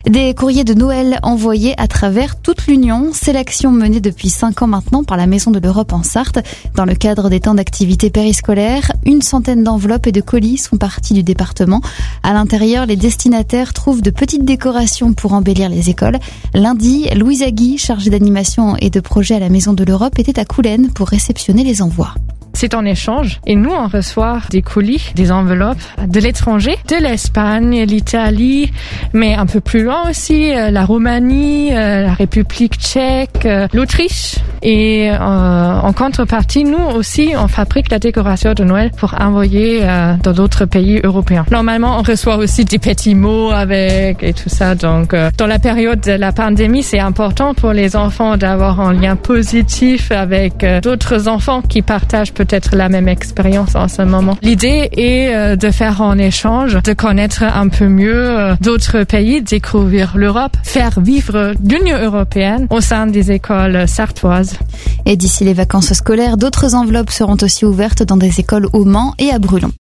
Des courriers de Noël envoyés à travers toute l'Union. C'est l'action menée depuis 5 ans maintenant par la Maison de l'Europe en Sarthe. Dans le cadre des temps d'activité périscolaire, 100 d'enveloppes et de colis sont partis du département. À l'intérieur, les destinataires trouvent de petites décorations pour embellir les écoles. Lundi, Louise Agui, chargée d'animation et de projet à la Maison de l'Europe, était à Coulennes pour réceptionner les envois. C'est en échange et nous on reçoit des colis, des enveloppes de l'étranger, de l'Espagne, l'Italie, mais un peu plus loin aussi, la Roumanie, la République tchèque, l'Autriche. Et en contrepartie, nous aussi on fabrique la décoration de Noël pour envoyer dans d'autres pays européens. Normalement on reçoit aussi des petits mots avec et tout ça. Donc dans la période de la pandémie, c'est important pour les enfants d'avoir un lien positif avec d'autres enfants qui partagent peut-être la même expérience en ce moment. L'idée est de faire en échange, de connaître un peu mieux d'autres pays, découvrir l'Europe, faire vivre l'Union européenne au sein des écoles sartoises. Et d'ici les vacances scolaires, d'autres enveloppes seront aussi ouvertes dans des écoles au Mans et à Brulon.